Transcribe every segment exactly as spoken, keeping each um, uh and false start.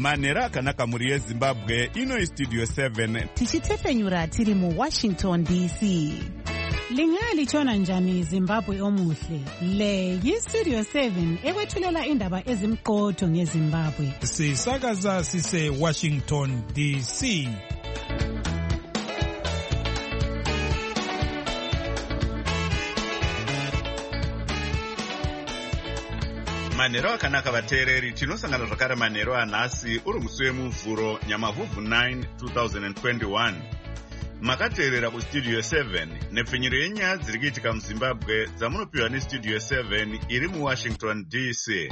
manhero akanaka muri yezimbabwe. Ino istudio seven tichitefenyura tiri mu Washington D C. Lingalitshona njani Zimbabwe omuhle? Le yistudio seven ekwethulela indaba ezimqotho ngeZimbabwe. Sisakaza sise Washington D C. manhero akanaka vateereri, tinosangana zvakare manhero anhasi uri musi wemuvhuro nyamavhuvhu nine twenty twenty-one. Makateerera kustudio seven nepfinyiro yenyaya dziri kuitika muZimbabwe dzamunopiwa nestudio seven iri muWashington D C.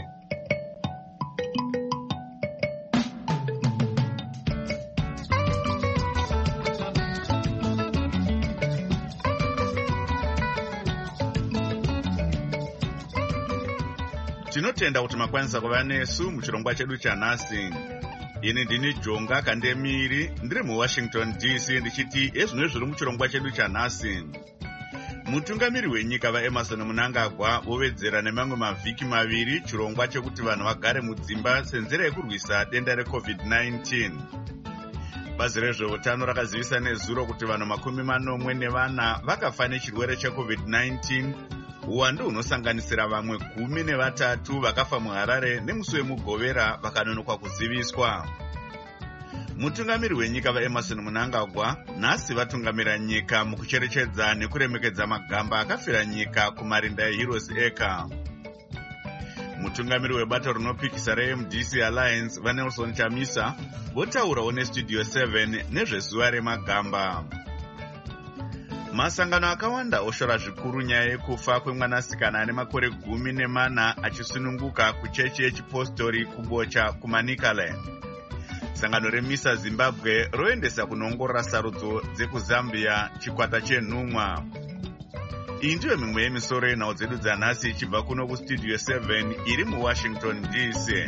Tinotenda kuti makwanisa kuva nesu muchirongwa chedu chanhasi. Ini ndini Jonga Kandemiri, ndiri muWashington D C ndichiti ezvino zviri muchirongwa chedu chanhasi. Mutungamiri wenyika vaEmmerson Mnangagwa vovedzera nemamwe mavhiki maviri chirongwa chekuti vanhu vagare mudzimba senzira yekurwisa denda recovid nineteen. Bazi rezveutano rakazivisa nezuro kuti vanhu makumi manomwe nevana vakafa nechirwere checovid nineteen. Uwandu hunosanganisira vamwe gumi nevatatu vakafa muHarare nemusi wemuGovera vakanonoka kuziviswa. Mutungamiri wenyika vaEmmerson Mnangagwa nhasi vatungamira nyika mukucherechedza nekuremekedza magamba akafira nyika kumarinda eHeroes Acre. Mutungamiri webato rinopikisa reM D C Alliance vaNelson Chamisa votaurawo nestudio seven nezvezuva remagamba. Masangano akawanda oshora zvikuru nyaya yekufa kwemwanasikana ane makore gumi nemana achisununguka kuchechi yechipostori kubocha kuManicaland. Sangano remisa Zimbabwe roendesa kunongorora sarudzo dzekuZambia chikwata chenhumwa. Iyi ndiyo mimwe yemisoro yenhau dzedu dzanhasi ichibva kuno kustudio seven iri muWashington D C.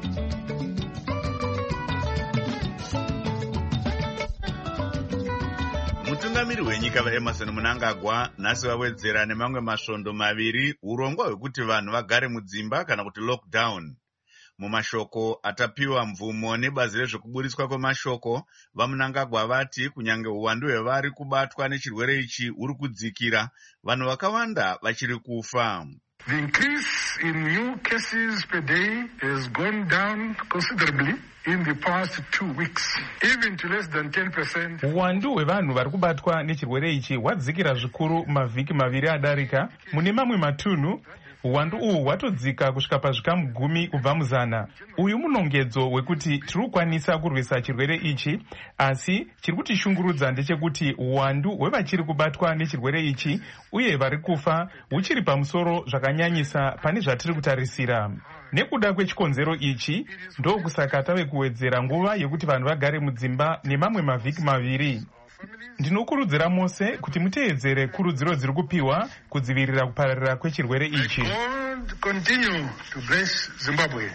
Mutungamiri wenyika vaEmmerson Mnangagwa nhasi vawedzera nemamwe masvondo maviri urongwa hwekuti vanhu vagare mudzimba kana kuti lockdown. Mumashoko atapiwa mvumo nebazi rezvekuburiswa kwemashoko, vaMnangagwa vati kunyange uwandu hwevari kubatwa nechirwere ichi uri kudzikira, vanhu vakawanda vachiri kufa. The increase in new cases per day has gone down considerably in the past two weeks, even to less than ten percent. Uwandu hwevanhu vari kubatwa nechirwere ichi hwadzikira zvikuru mavhiki maviri adarika. Mune mamwe matunhu uwandu uhu hwatodzika kusvika pazvikamu gumi kubva muzana. Uyu munongedzo wekuti tiri kukwanisa kurwisa chirwere ichi, asi chiri kutishungurudza ndechekuti uwandu hwevachiri kubatwa nechirwere ichi uye vari kufa huchiri pamusoro zvakanyanyisa pane zvatiri kutarisira. Nekuda kwechikonzero ichi ndokusaka tave kuwedzera nguva yekuti vanhu vagare mudzimba nemamwe mavhiki maviri. Ndinokurudzira mose kuti muteedzere kurudziro dziri kupiwa kudzivirira kupararira kwechirwere ichi. God continue to bless Zimbabwe.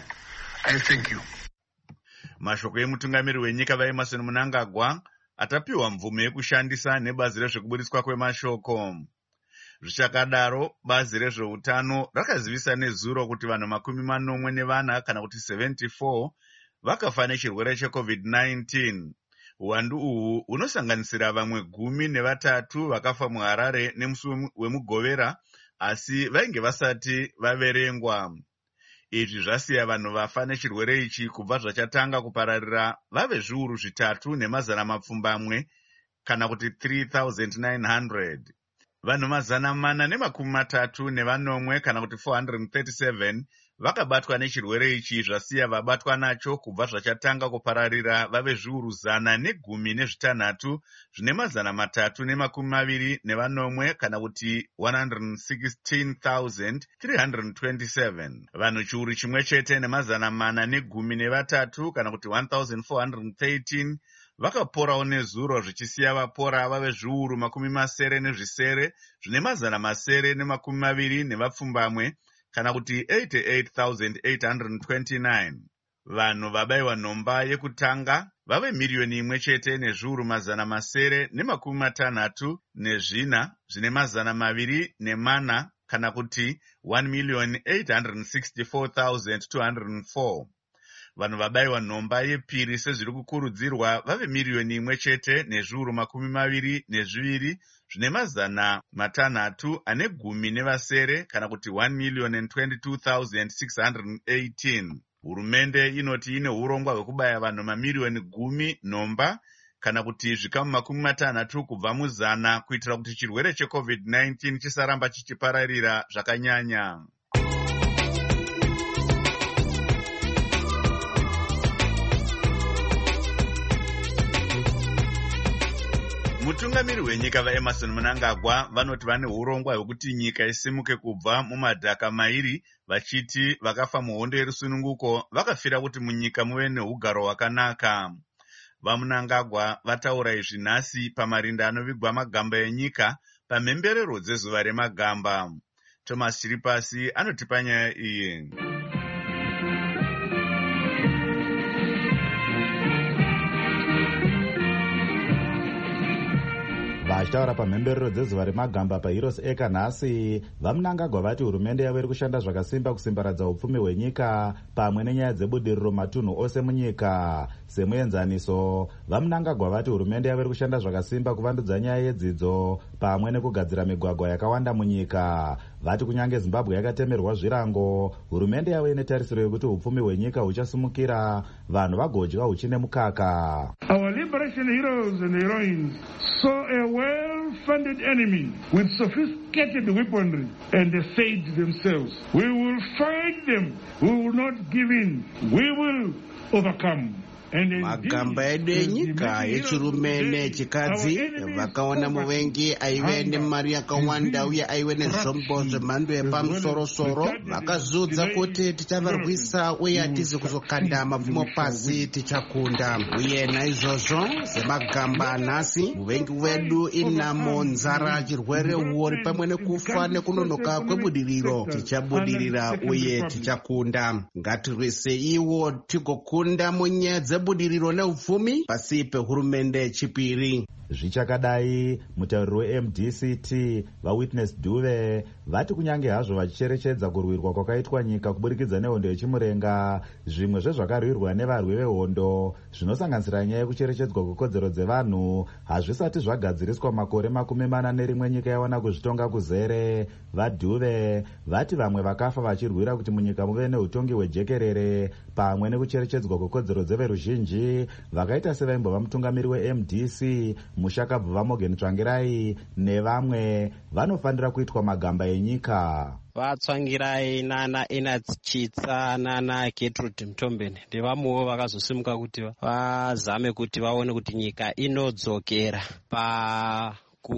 I thank you. Mashoko emutungamiri wenyika vaEmmerson Mnangagwa atapiwa mvumo yekushandisa nebazi rezvekuburiswa kwemashoko. Zvichakadaro, bazi rezveutano rakazivisa nezuro kuti vanhu makumi manomwe nevana kana kuti seventy-four vakafa nechirwere checovid nineteen. Uwandu uhu unosanganisira vamwe gumi nevatatu vakafa muHarare nemusi wemuGovera, asi vainge vasati vaverengwa. Izvi zvasiya vanhu vafa nechirwere ichi kubva zvachatanga kupararira vave zviuru zvitatu nemazana mapfumbamwe kana kuti three thousand nine hundred. Vanhu mazana mana nemakumi matatu nevanomwe kana kuti four hundred thirty-seven vakabatwa nechirwere ichi, zvasiya vabatwa nacho kubva zvachatanga kupararira vave zviuru zana negumi nezvitanhatu zvine mazana matatu nemakumi maviri nevanomwe kana kuti one hundred sixteen thousand three hundred twenty-seven. Vanhu chiuru chimwe chete nemazana mana negumi nevatatu kana kuti one thousand four hundred thirteen vakaporawo nezuro, zvichisiya vapora vave zviuru makumi masere nezvisere zvine mazana masere nemakumi maviri nevapfumbamwe kana kuti eighty-eight thousand eight hundred twenty-nine. Vanhu vabayiwa nhomba yekutanga vave miriyoni imwe chete nezviuru mazana masere nemakumi matanhatu nezvina zvine mazana maviri nemana kana kuti one million eight hundred sixty-four thousand two hundred four. vanhu vabayiwa nhomba yepiri sezviri kukurudzirwa vave miriyoni imwe chete nezviuru makumi maviri nezviviri zvine mazana matanhatu ane gumi nevasere, kana kuti one million and twenty-two thousand six hundred eighteen. Hurumende inoti ine urongwa hwekubaya vanhu mamiriyoni gumi nhomba kana kuti zvikamu makumi matanhatu kubva muzana kuitira kuti chirwere checovid nineteen chisaramba chichipararira zvakanyanya. Mutungamiri wenyika vaEmerson Mnangagwa vanoti vane urongwa hwekuti nyika isimuke kubva mumadhaka mairi, vachiti vakafa muhondo yerusununguko vakafira kuti munyika muve neugaro hwakanaka. VaMnangagwa vataura izvi nhasi pamarinda anovigwa magamba enyika pamhemberero dzezuva remagamba. Thomas Chiripasi anotipa nyaya iyi. Vachitaura pamhemberero dzezuva remagamba paHeroes Acre nhasi, vaMnangagwa vati hurumende yavo iri kushanda zvakasimba kusimbaradza upfumi hwenyika pamwe nenyaya dzebudiriro matunhu ose munyika. Semuenzaniso, vaMnangagwa vati hurumende yavo iri kushanda zvakasimba kuvandudza nyaya yedzidzo pamwe nekugadzira migwagwa yakawanda munyika. Vati kunyange Zimbabwe yakatemerwa zvirango, hurumende yavo ine tarisiro yekuti upfumi hwenyika huchasumukira, vanhu vagodya huchine mukaka. Our liberation heroes and heroines saw a well-funded enemy with sophisticated weaponry and they said to themselves, we will fight them, we will not give in, we will overcome. Magamba edu enyika yechirume nechikadzi vakaona muvengi aive nemari yakawanda uye aive nezvombo zvemhando yepamusoro-soro, vakazudza kuti tichavarwisa uye hatizi kuzokanda mapfumo pasi, tichakunda. Uye naizvozvo semagamba nhasi, muvengi wedu inamo, nzara, chirwere, uori pamwe nekufa nekunonoka kwebudiriro. Tichabudirira uye tichakunda. Ngatirwise iwo tigokunda munyaya budiriro neupfumi pasi pehurumende chipiri. Zvichakadai, mutauriri weM D C T vaWitness Duve vati kunyange hazvo vachicherechedza kurwirwa kwakaitwa nyika kuburikidza nehondo yechimurenga, zvimwe zvezvakarwirwa nevarwi vehondo zvinosanganisira nyaya yekucherechedzwa kwekodzero dzevanhu hazvisati zvagadziriswa makore makumi mana nerimwe nyika yawana kuzvitonga kuzere. VaDuve vati vamwe vakafa vachirwira kuti munyika muve neutongi hwejekerere pamwe nekucherechedzwa kwekodzero dzeveruzhinji, vakaita sevaimbova mutungamiri weM D C Mushakabva Morgan Tsvangirai nevamwe vanofanira kuitwa magamba enyika. Vatsvangirai nana Enath Chitsa nana Gertrude Mtombeni ndevamwewo vakazosimuka kuti vazame kuti vaone kuti nyika inodzokera pa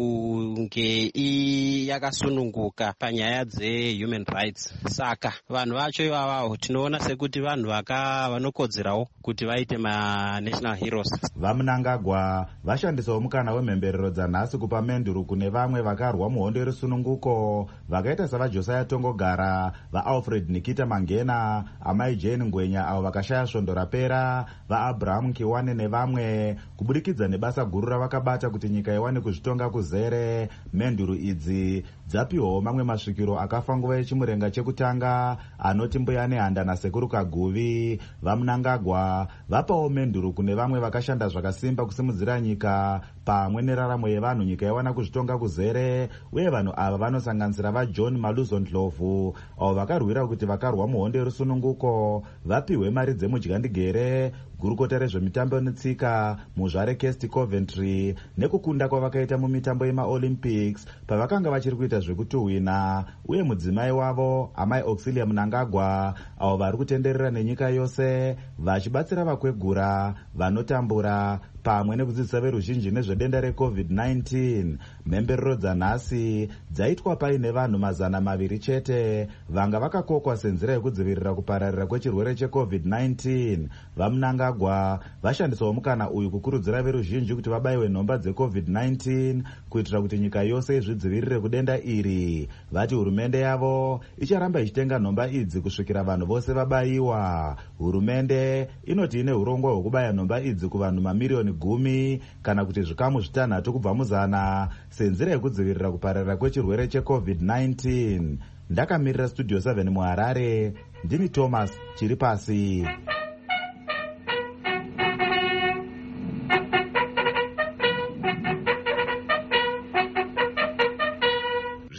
kunge yakasununguka panyaya dzehuman rights. Saka vanhu vacho ivavawo tinoona sekuti vanhu vanokodzerawo kuti vaite ma-national heroes. VaMnangagwa vashandisawo mukana wemhemberero dzanhasi kupa menduru kune vamwe vakarwa muhondo yerusununguko vakaita savaJosiah Tongogara, vaAlfred Nikita Mangena, Amai Jane Ngwenya avo vakashaya svondo rapera, vaAbraham Kiwane nevamwe, kubudikidza nebasa guru ravakabata kuti nyika iwane kuzvitonga kuzere. Menduru idzi dzapiwawo mamwe masvikiro akafa nguva yechimurenga chekutanga anoti mbuya nehanda nasekuru Kaguvi. VaMnangagwa vapawo menduru kune vamwe vakashanda zvakasimba kusimudzira nyika pamwe neraramo yevanhu nyika yawana kuzvitonga kuzere, uye vanhu ava vanosanganisira vaJohn Maluzo Ndlovu avo vakarwira kuti vakarwa muhondo yerusununguko vapiwe mari dzemudyandigere, gurukota rezvemitambo netsika muzvare Kesti Coventry, nekukunda kwavakaita mumitambo yemaOlympics pavakanga vachiri kuita zvekutuhwina, uye mudzimai wavo Amai Auxilia Mnangagwa avo vari kutenderera nenyika yose vachibatsira vakwegura, vanotambura pamwe nekudzidzisa veruzhinji nezvedenda recovid nineteen. Mhemberero dzanhasi dzaitwa paine vanhu mazana maviri chete vanga vakakokwa senzira yekudzivirira kupararira kwechirwere checovid nineteen. VaMnangagwa vashandisawo mukana uyu kukurudzira veruzhinji kuti vabayiwe nhomba dzecovid nineteen kuitira kuti nyika yose izvidzivirire kudenda iri. Vati hurumende yavo icharamba ichitenga nhomba idzi kusvikira vanhu vose vabayiwa. Hurumende inoti ine urongwa hwekubaya nhomba idzi kuvanhu mamiriyoni gumi kana kuti zvikamu zvitanhatu kubva muzana senzira yekudzivirira kupararira kwechirwere checovid nineteen. Ndakamirira studio seven muHarare, ndini Thomas Chiripasi.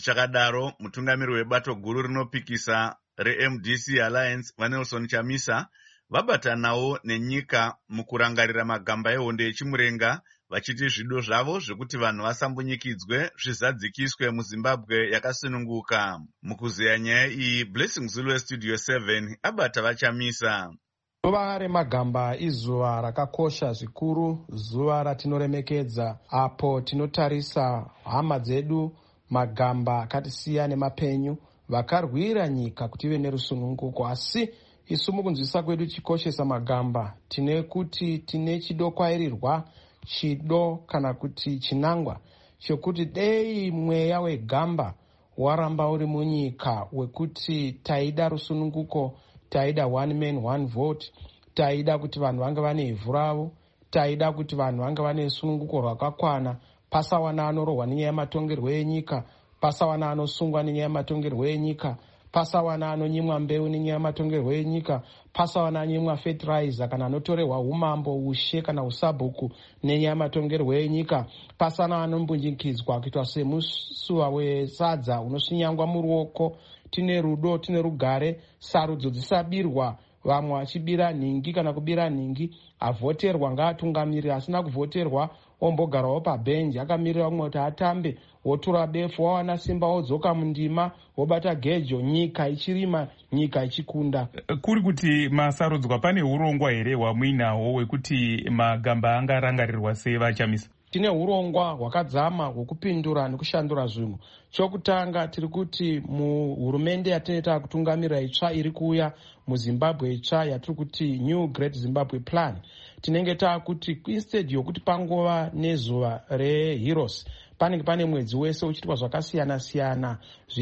Zvichakadaro, mutungamiri webato guru rinopikisa reM D C Alliance vaNelson Chamisa vabatanawo nenyika mukurangarira magamba ehondo yechimurenga, vachiti zvido zvavo zvekuti vanhu vasambunyikidzwe zvizadzikiswe muZimbabwe yakasununguka. Mukuzeya nyaya iyi, Blessing Zulu weStudio seven abata vaChamisa. Zuva remagamba izuva rakakosha zvikuru, zuva ratinoremekedza apo tinotarisa hama dzedu magamba akatisiya nemapenyu vakarwira nyika kuti ive nerusununguko. Asi isu mukunzwisa kwedu chikoshesa magamba tine kuti tine chidokwairirwa, chido kana kuti chinangwa chokuti dei mweya wegamba waramba uri munyika wekuti taida rusununguko, taida one man one vote, taida kuti vanhu vange vane ivhu ravo, taida kuti vanhu vange vane sununguko rwakakwana, pasawana anorohwa nenyaya yematongerwo enyika, pasawana anosungwa nenyaya yematongerwo enyika, pasawana anonyimwa mbeu nenyaya yematongerwo enyika, pasawana anyimwa fertilizer kana anotorerwa umambo, ushe kana usabhuku nenyaya yematongerwo enyika, pasana anombunyikidzwa kuitwa semusuwa wesadza unosvinyangwa muruoko. Tine rudo, tine rugare, sarudzo dzisabirwa, vamwe vachibira nhingi kana kubira nhingi. Avhoterwa ngaatungamirira, asina kuvhoterwa ombogarawo pabhenji akamirira umwe kuti atambe, wotura befu, wawana simba wodzoka mundima, wobata gejo, nyika ichirima, nyika ichikunda. Kuri kuti masarudzwa pane urongwa here hwamuinawo hwekuti magamba angarangarirwa sei vaChamisa? Tine urongwa hwakadzama hwekupindura nekushandura zvinhu. Chokutanga tiri kuti muhurumende yatinoita kutungamira itsva iri kuuya muZimbabwe itsva yatiri kuti New Great Zimbabwe Plan, tinenge taakuti instead yokuti pangova nezuva reHeroes panenge pane mwedzi wese uchiitwa zvakasiyana siyana,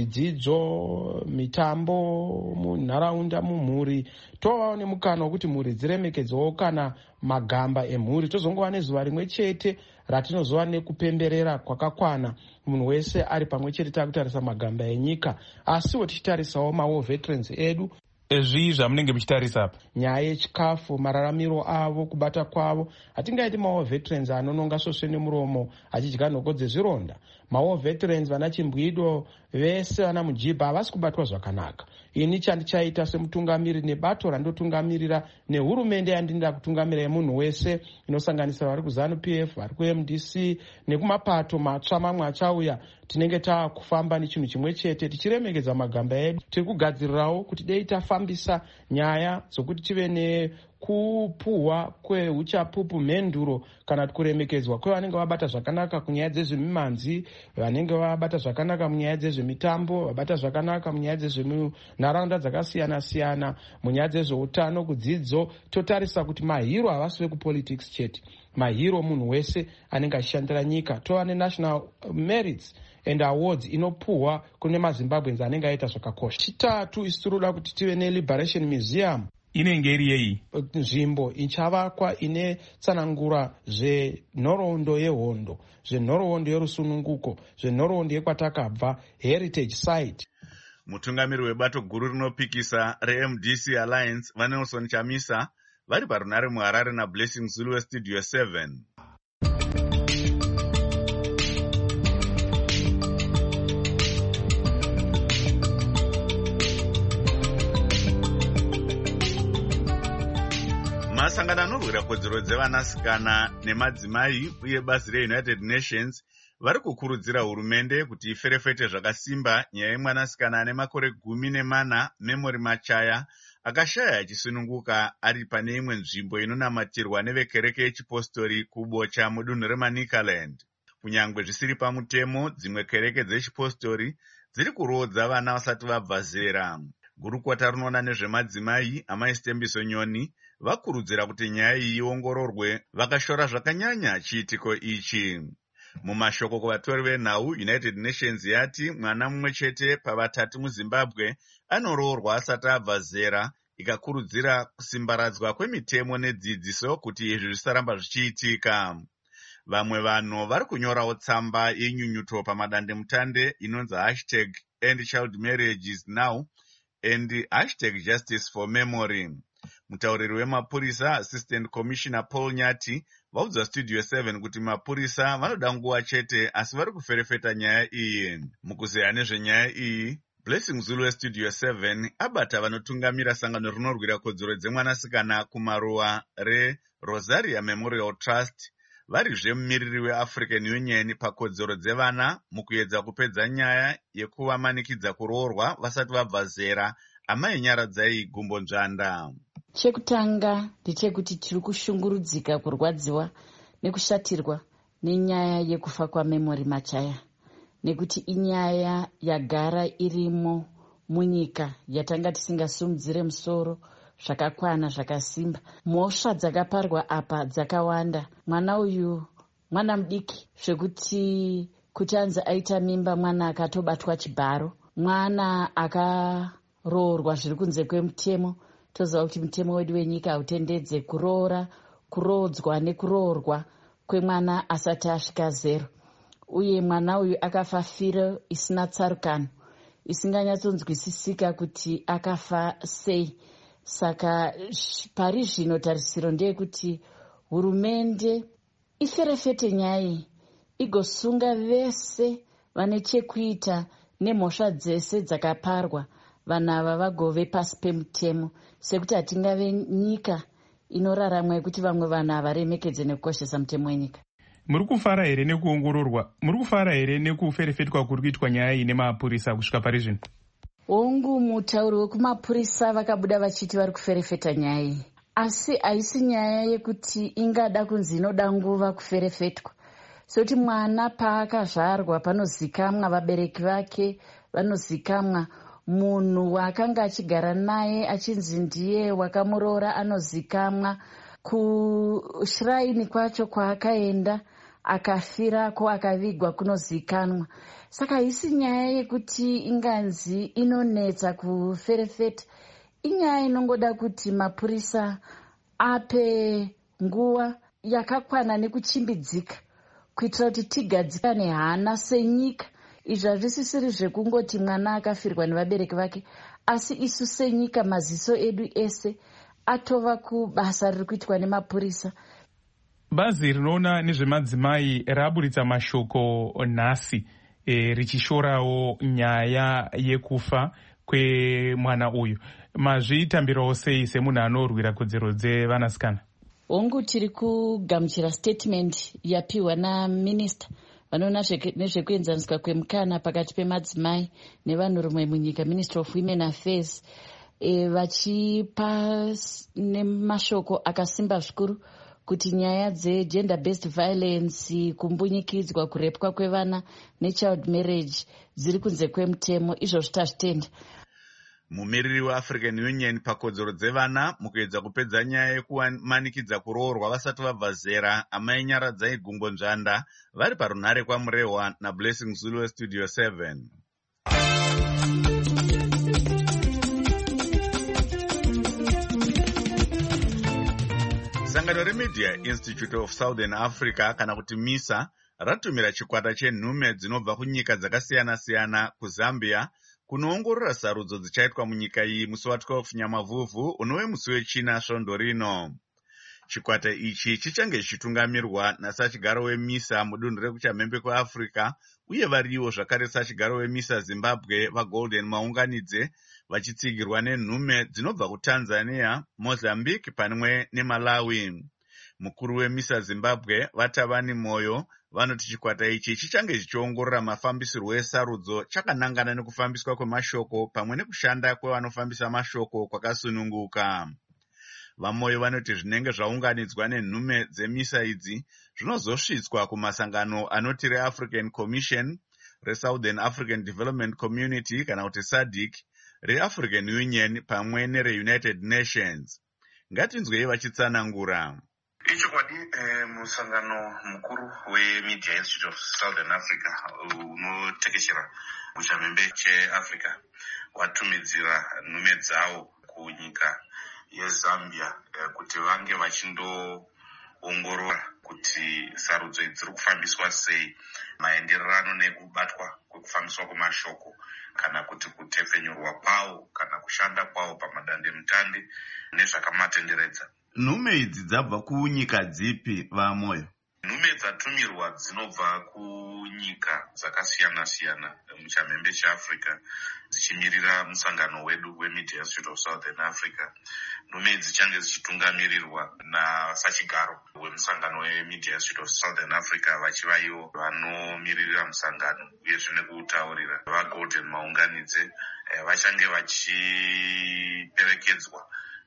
zvidzidzo, mitambo munharaunda, mumhuri, tovawo nemukana wekuti mhuri dziremekedzwawo kana magamba emhuri. Tozongova nezuva rimwe chete ratinozova nekupemberera kwakakwana, munhu wese ari pamwe chete takutarisa magamba enyika, asiwo tichitarisawo mawo veterans edu. Ezvii zvamunenge muchitarisa apa? Nyaya yechikafu, mararamiro avo, kubata kwavo. Hatingaiti mawo veterans anononga svosve nemuromo achidya nhoko dzezvironda. Mawo veterans vana Chimbwido vese vana Mujibha havasi kubatwa zvakanaka. Ini chandichaita semutungamiri nebato randotungamirira nehurumende yandinoda kutungamira yemunhu wese inosanganisira vari kuZANU-P F, vari kuM D C nekumapato matsva mamwe achauya, tinenge taakufamba nechinhu chimwe chete tichiremekedza magamba edu. Tiri kugadzirirawo kuti dei tafambisa nyaya dzokuti tive nekupuhwa kweuchapupu, mhenduro kana kuremekedzwa kwevanenge vabata zvakanaka kunyaya dzezvemimanzi, vanenge vabata zvakanaka munyaya dzezvemitambo, vabata zvakanaka munyaya dzezvemunharaunda dzakasiyana siyana, munyaya dzezveutano, kudzidzo. Totarisa kuti mahiro havasi vekupolitics chete, mahiro munhu wese anenge achishandira nyika. Tova nenational merits and awards inopuhwa kune maZimbabweans anenge aita zvakakosha. Chitatu, isi tinoda kuti tive neLiberation Museum. Inenge iri yei? Nzvimbo ichavakwa ine tsanangura zvenhoroondo yehondo, zvenhoroondo yerusununguko, zvenhoroondo yekwatakabva, heritage site. Mutungamiri webato guru rinopikisa reM D C Alliance vaNelson Chamisa vari parunare muHarare naBlessing Zulu weStudio seven. Masangano anorwira kodzero dzevanasikana nemadzimai uye bazi reUnited Nations vari kukurudzira hurumende kuti iferefete zvakasimba nyaya yemwanasikana ane makore gumi nemana Memory Machaya akashaya achisununguka ari pane imwe nzvimbo inonamatirwa nevekereke yechipostori kubocha mudunhu reManicaland. Kunyangwe zvisiri pamutemo, dzimwe kereke dzechipostori dziri kurodza vana vasati vabva zera. Gurukota rinoona nezvemadzimai Amai Stembiso Nyoni vakurudzira kuti nyaya iyi iongororwe, vakashora zvakanyanya chiitiko ichi. Mumashoko kuvatori venhau, United Nations yati mwana mumwe chete pavatatu muZimbabwe anoroorwa asati abva zera, ikakurudzira kusimbaradzwa kwemitemo nedzidziso kuti izvi zvisaramba zvichiitika. Vamwe vanhu vari kunyorawo tsamba yenyunyuto pamadandemutande inonzi hashtag End Child Marriages Now and hashtag Justice for Memory. Mutauriri wemapurisa Assistant Commissioner Paul Nyati vaudza Studio seven kuti mapurisa vanoda nguva chete asi vari kuferefeta nyaya iyi. Mukuzeya nezvenyaya iyi, Blessing Zulu weStudio seven abata vanotungamira sangano rinorwira kodzero dzemwanasikana kumaruwa reRosaria Memorial Trust, varizve mumiriri weAfrican Union pakodzero dzevana mukuedza kupedza nyaya yekuvamanikidza kuroorwa vasati vabva zera. Amai Nyaradzai Gumbo Nzvanda. Chekutanga ndechekuti tiri kushungurudzika kurwadziwa nekushatirwa nenyaya yekufa kwaMemory Machaya, nekuti inyaya yagara irimo munyika yatanga tisingasimudzire musoro zvakakwana zvakasimba. Mhosva dzakaparwa apa dzakawanda. Mwana uyu mwana mudiki zvekuti kuti anzi aita mimba, mwana akatobatwa chibharo, mwana akaroorwa zviri kunze kwemutemo. Toziva kuti mutemo wedu wenyika hautendedze kuroora, kurodzwa nekuroorwa kwemwana asati asvika zero. Uye mwana uyu akafa firo isina tsarukano, isinganyatsonzwisisika kuti akafa sei. Saka pari zvino tarisiro ndeyekuti hurumende iferefete nyaya, igosunga vese vane chekuita nemhosva dzese dzakaparwa. Vanhu ava vagove pasi pemutemo, sekuti hatingave nyika inoraramwa yekuti vamwe vanhu havaremekedze nekukoshesa mutemo wenyika. Muri kufara here nekuongororwa? Muri kufara here nekuferefetwa kuri kuitwa nyaya iyi nemapurisa kusvika pari zvino? Hongu, mutauri wekumapurisa vakabuda vachiti vari kuferefeta nyaya iyi, asi haisi nyaya yekuti ingada kunzi inoda nguva kuferefetwa. Sekuti mwana paakazvarwa panozikamwa vabereki vake, vanozikamwa munhu waakanga achigara naye achinzi ndiye wakamuroora anozikamwa, kushiraini kwacho kwaakaenda akafirako akavigwa kunozikanwa. Saka haisi nyaya yekuti inganzi inonetsa kuferefeta, inyaya inongoda kuti mapurisa ape nguva yakakwana nekuchimbidzika kuitira kuti tigadzikane hana senyika. Izvi hazvisisiri zvekungoti mwana akafirwa nevabereki vake, asi isu senyika maziso edu ese atova kubasa riri kuitwa nemapurisa. Bazi rinoona nezvemadzimai raburitsa mashoko nhasi e, richishorawo nyaya yekufa kwemwana uyu. Mazvitambirawo sei semunhu anorwira kodzero dzevanasikana? Hongu, tiri kugamuchira statement yapiwa naminista vanoona nezvekuenzaniswa kwemukana pakati pemadzimai nevanhurume munyika, Minister of Women Affairs, e, vachipa nemashoko akasimba zvikuru kuti nyaya dzegender based violence, kumbunyikidzwa, kurepwa kwevana nechild marriage dziri kunze kwemutemo. Izvozvo tazvitenda. Mumiriri weAfrican Union pakodzero dzevana mukuedza kupedza nyaya yekumanikidza kuroorwa vasati vabva zera, Amai Nyaradzai Gumbo Nzvanda, vari parunhare kwaMurehwa naBlessing Zulu weStudio seven. Sangano reMedia Institute of Southern Africa kana kuti MISA ratumira chikwata chenhume dzinobva kunyika dzakasiyana-siyana kuZambia kunoongorora sarudzo dzichaitwa munyika iyi musi wa12 Nyamavhuvhu unove musi wechina svondo rino. Chikwata ichi chichange chichitungamirwa nasachigaro weMISA mudunhu rekuchamhembe kweAfrica, uye variwo zvakare sachigaro weMISA Zimbabwe vaGolden Maunganidze, vachitsigirwa nenhume dzinobva kuTanzania, Mozambique pamwe neMalawi. Mukuru weMISA Zimbabwe Vatavani Moyo vanoti chikwata ichi chichange chichiongorora mafambisirwo esarudzo chakanangana nekufambiswa kwemashoko pamwe nekushanda kwevanofambisa mashoko kwakasununguka. Vamoyo vanoti zvinenge zvaunganidzwa nenhume dzeMISA idzi zvinozosvitswa kumasangano anoti reAfrican Commission, reSouthern African Development Community kana kuti SADC, reAfrican Union pamwe nereUnited Nations. Ngatinzwei vachitsanangura. Ichokwadi eh, musangano mukuru weMedia Institute of Southern Africa unotekeshera muchamhembe cheAfrica watumidzira nhume dzawo kunyika yeZambia eh, kuti vange vachindoongorora kuti sarudzo idzi dziri kufambiswa sei, maenderano nekubatwa kwekufambiswa kwemashoko kana kuti kutepfenyorwa kwawo kana kushanda kwawo pamadandemutande nezvakamatenderedza. Nhume idzi dzabva kunyika dzipi vaMoyo? Nhume dzatumirwa dzinobva kunyika dzakasiyana-siyana muchamhembe cheAfrica dzichimirira musangano wedu weMedia Institute of Southern Africa. Nhume idzi dzichange dzichitungamirirwa nasachigaro wemusangano weMedia Institute of Southern Africa vachiva ivo vanomiririra musangano uyezve nekutaurira vaGolden Maunganidze. Vachange vachiperekedzwa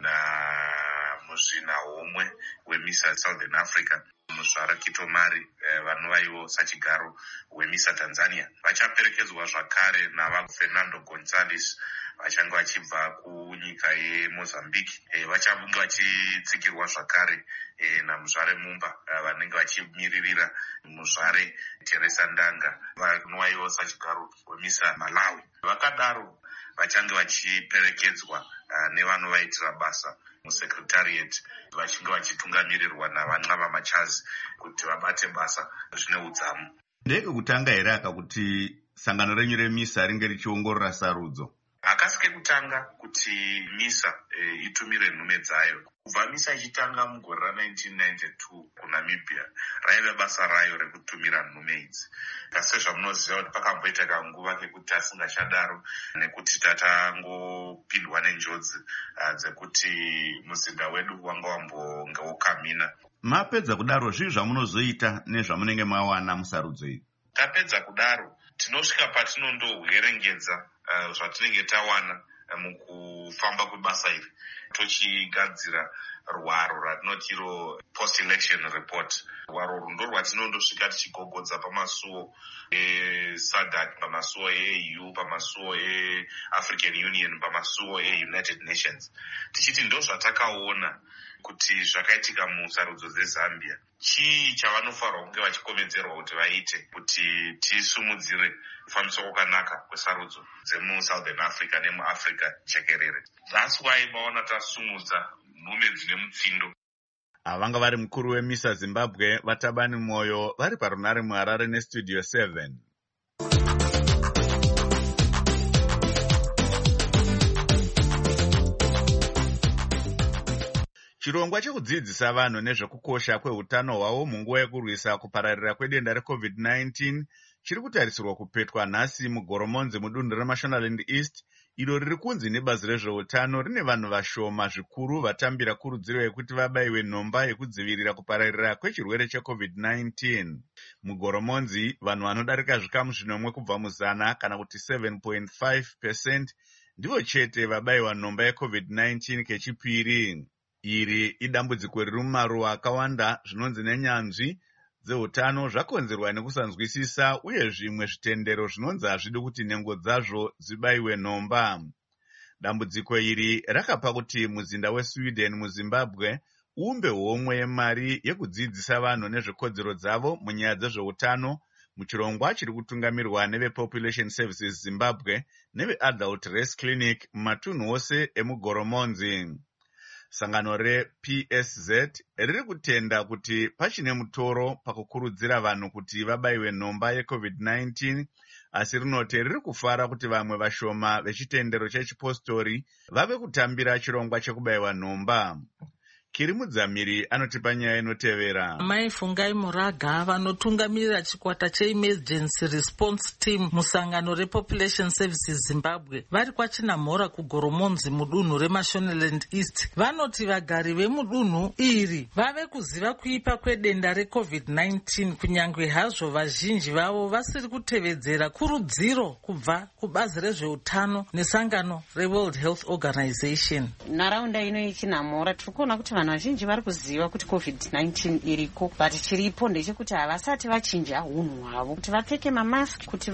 namuzvina homwe weMISA Southern Africa muzvara Kitomari vanova ivo sachigaro weMISA Tanzania. Vachaperekedzwa zvakare navaFernando Gonzalez vachange vachibva kunyika yeMozambique. Vachange vachitsigirwa zvakare namuzvare Mumba vanenge vachimiririra muzvare Teresa Ndanga vanova ivo sachigaro weMISA Malawi. Vakadaro vachange vachiperekedzwa nevanovaitira basa musekretariat vachinge vachitungamirirwa navan'ava Machazi kuti vabate basa zvine udzamu. Ndeke kutanga here aka kuti sangano renyu reMISA ringe richiongorora sarudzo? Hakasike kutanga kuti MISA e, itumire nhume dzayo. Kubva MISA ichitanga mugore ra-nineteen ninety-two kuNamibia raive basa rayo rekutumira nhume idzi. Asi zvamunoziva kuti pakamboita kanguva kekuti tasingachadaro nekuti tatangopindwa nenjodzi dzekuti muzinda wedu wanga wambonge wokamina. Mapedza kudaro zvii zvamunozoita nezvamunenge mawana musarudzo iyi? Tapedza kudaro tinosvika patinondohwerengedza uh, zvatinenge tawana uh, mukufamba kwebasa iri tochigadzira rwaro ratinotiro post election report. Rwaro rundo rwatinondosvika tichigogodza pamasuo eSADC, pamasuo eE U, pamasuo eAfrican Union, pamasuo eUnited Nations, tichiti ndo zvatakaona kuti zvakaitika musarudzo dzeZambia. Chii chavanofanirwa kunge vachikomedzerwa kuti vaite kuti tisumudzire kufambiswa kwakanaka kwesarudzo dzemuSouthern Africa nemuAfrica jekerere. That's why maona tasumudza nhume dzine mutsindo. Avanga vari mukuru weMISA Zimbabwe Vatabani Moyo vari parunare muHarare neStudio seven. Chirongwa chekudzidzisa vanhu nezvekukosha kwehutano hwavo munguva yekurwisa kupararira kwedenda reCovid nineteen chiri kutarisirwa kupetwa nhasi muGoromonzi mudunhu reMashonaland East, iro riri kunzi nebazi rezveutano rine vanhu vashoma zvikuru vatambira kurudziro yekuti vabaiwe nhomba yekudzivirira kupararira kwechirwere cheCovid nineteen. MuGoromonzi vanhu vanodarika zvikamu zvinomwe kubva muzana kana kuti seven point five percent ndivo chete vabaiwa nhomba yeCovid nineteen kechipiri. Iri idambudziko riri mumaruwa akawanda zvinonzi nenyanzvi dzeutano zvakonzerwa nekusanzwisisa uye zvimwe zvitendero zvinonzi hazvidi kuti nhengo dzazvo dzibaiwe nhomba. Dambudziko iri rakapa kuti muzinda weSweden muZimbabwe umbe homwe yemari yekudzidzisa vanhu nezvekodzero dzavo munyaya dzezveutano muchirongwa chiri kutungamirwa nevePopulation Services Zimbabwe neveAdult Race Clinic mumatunhu ose emugoromonzi. Sangano reP S Z riri kutenda kuti pachine mutoro pakukurudzira vanhu kuti vabaiwe nhomba yeCovid nineteen, asi rinoti riri kufara kuti vamwe vashoma vechitendero chechipostori vave kutambira chirongwa chekubayiwa nhomba. Kiri Mudzamiri anotipa nyaya inotevera. Mai Fungai Muraga vanotungamirira chikwata cheEmergency Response Team musangano rePopulation Services Zimbabwe vari kwaChinamhora kuGoromonzi mudunhu reMashonaland East vanoti vagari vemudunhu iri vave kuziva kuipa kwedenda reCovid nineteen kunyange hazvo vazhinji vavo vasiri kutevedzera kurudziro kubva kubazi rezveutano nesangano reWorld Health Organization. Nharaunda ino yeChinamhora tiri kuona kuti vanhu vazhinji vari kuziva kuti COVID nineteen iriko, but chiripo ndechekuti havasati vachinja hunhu hwavo kuti vapfeke mamask, kuti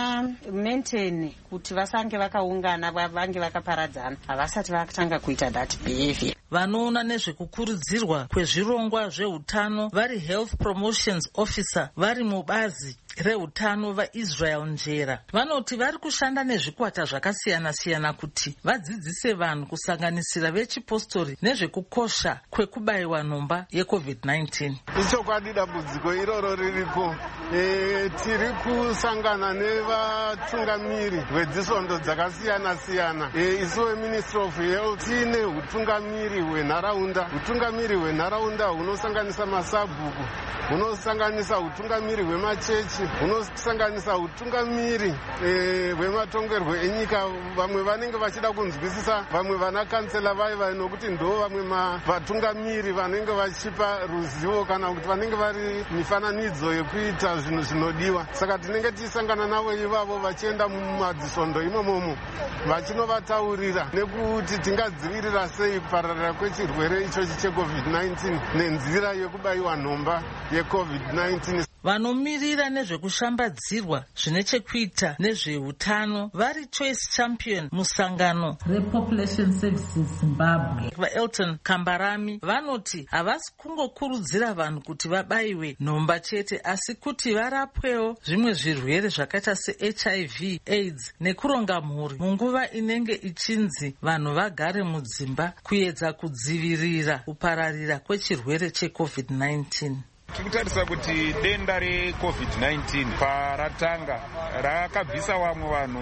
vamaintain kuti vasange vakaungana vange vakaparadzana, havasati vakatanga kuita that behavior. Vanoona nezvekukurudzirwa kwezvirongwa zveutano vari Health Promotions Officer vari mubazi reutano vaisrael njera vanoti vari kushanda nezvikwata zvakasiyana-siyana kuti vadzidzise vanhu kusanganisira vechipostori nezvekukosha kwekubayiwa nhomba yecovid nineteen. Ichokwadi dambudziko iroro ririko. E, tiri kusangana nevatungamiri vedzisondo dzakasiyana-siyana. E, isuwe Ministry of Health tine utungamiri hwenharaunda. Utungamiri hwenharaunda hunosanganisa masabhuku, hunosanganisa utungamiri hwemachechi, hunosanganisa utungamiri hwematongerwo e, enyika. Vamwe vanenge vachida kunzwisisa, vamwe vana kansela vaiva nokuti ndo vamwe vatungamiri vanenge vachipa ruzivo kana kuti vanenge vari mifananidzo yekuita zvinhu zvinodiwa. Saka tinenge tichisangana navo ivavo vachienda mumadzisondo imomomo vachinovataurira nekuti tingadzivirira sei kupararira kwechirwere ichochi checovid nineteen nenzira yekubayiwa nhomba yecovid nineteen. Vanomirira nezvekushambadzirwa zvine chekuita nezveutano vari Choice Champion musangano rePopulation Services Zimbabwe vaElton Kambarami vanoti havasi kungokurudzira vanhu kuti vabayiwe nhomba chete, asi kuti varapwewo zvimwe zvirwere zvakaita seH I V, AIDS nekuronga mhuri munguva inenge ichinzi vanhu vagare mudzimba kuedza kudzivirira kupararira kwechirwere checovid nineteen. Tikutarisa kuti denda recovid nineteen paratanga rakabvisa vamwe vanhu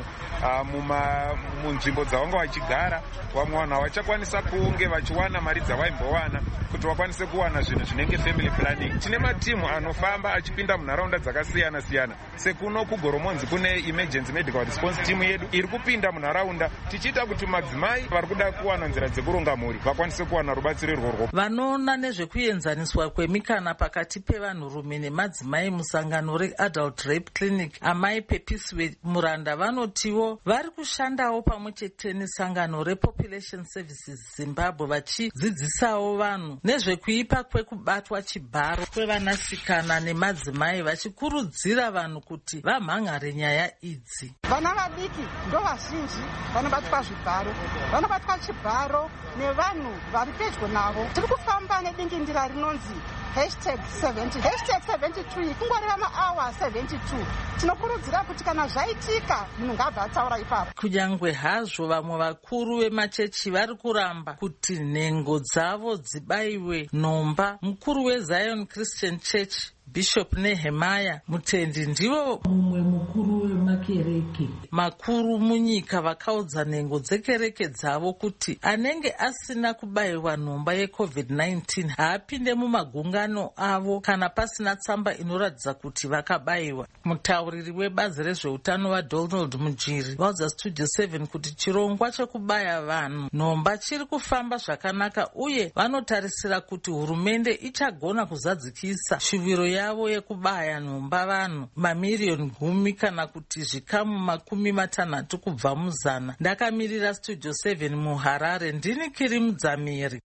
uh, munzvimbo dzavanga vachigara. Vamwe vanhu havachakwanisa kunge vachiwana mari dzavaimbowana kuti vakwanise kuwana zvinhu zvinenge family planning. Tine matimu anofamba achipinda munharaunda dzakasiyana-siyana. Sekuno kuGoromonzi kune emergency medical response team yedu iri kupinda munharaunda tichiita kuti madzimai vari kuda kuwana nzira dzekuronga mhuri vakwanise kuwana rubatsiro irworwo. Vanoona nezvekuenzaniswa kwemikana pakati pevanhurume nemadzimai musangano reAdult Rape Clinic amai Pepiswe Muranda vanotiwo vari kushandawo pamwe chete nesangano rePopulation Services Zimbabwe vachidzidzisawo vanhu nezvekuipa kwekubatwa chibharo kwevanasikana nemadzimai vachikurudzira vanhu kuti vamhangare nyaya idzi. Vana vadiki ndo vazhinji vanobatwa zvibharo, vanobatwa chibharo nevanhu vari pedyo navo. Tiri kufamba nedingindira rinonzi hashtag seventy, hashtag seventy-two kungoreva maawa seventy-two. Tinokurudzira kuti kana zvaitika munhu ngabva ataura ipapo. Kunyangwe hazvo vamwe vakuru vemachechi vari kuramba kuti nhengo dzavo dzibayiwe nhomba, mukuru weZion Christian Church Bishop Nehemiah Mutendi ndivo mumwe mukuru wemakereke makuru munyika vakaudza nhengo dzekereke dzavo kuti anenge asina kubayiwa nhomba yecovid nineteen haapinde mumagungano avo kana pasina tsamba inoratidza kuti vakabayiwa. Mutauriri webazi rezveutano vaDonald Mujiri vaudza Studio seven kuti chirongwa chekubaya vanhu nhomba chiri kufamba zvakanaka uye vanotarisira kuti hurumende ichagona kuzadzikisa shuviro yavo yekubaya nhomba vanhu mamiriyoni gumi kana kuti zvikamu makumi matanhatu kubva muzana. Ndakamirira Studio seven muHarare ndini Kiri Mudzamiri.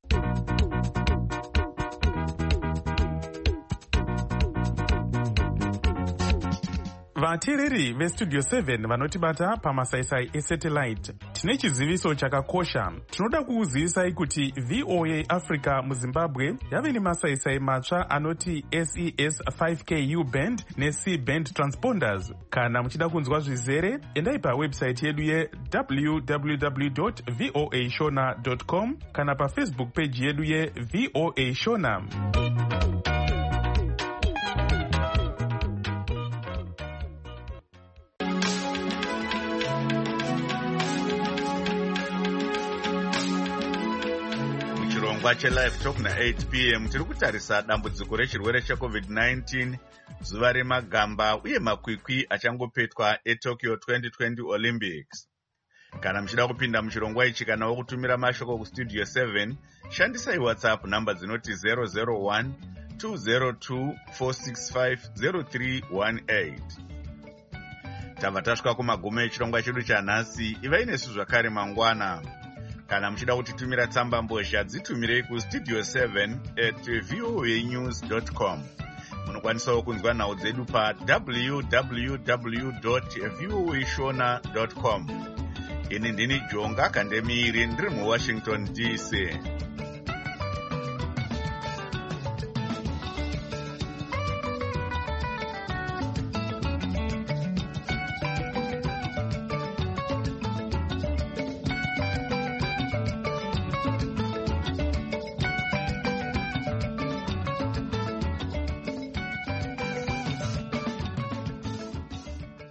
Vateereri veStudio seven vanotibata pamasaisai esatellite, tine chiziviso chakakosha. Tinoda kukuzivisai kuti V O A Africa muZimbabwe yave nemasaisai matsva anoti S E S five K U band neC band transponders. Kana muchida kunzwa zvizere, endai pawebsite yedu ye w w w dot voa shona dot com kana paFacebook page yedu ye V O A Shona. chelive talk na-eight p m tiri kutarisa dambudziko rechirwere checovid nineteen, zuva remagamba uye makwikwi achangopetwa eTokyo twenty twenty Olympics. Kana muchida kupinda muchirongwa ichi kana wokutumira mashoko kustudio seven, shandisai WhatsApp namba dzinoti zero zero one two zero two four six five zero three one eight. Tabva tasvika kumagumo echirongwa chedu chanhasi. Ivai nesu zvakare mangwana. Kana muchida kutitumira tsamba mbozha dzitumirei kustudio seven at voa news dot com. Munokwanisawo kunzwa nhau dzedu pa w w w dot voa shona dot com. Ini ndini Jonga Kandemiri ndiri muWashington D C.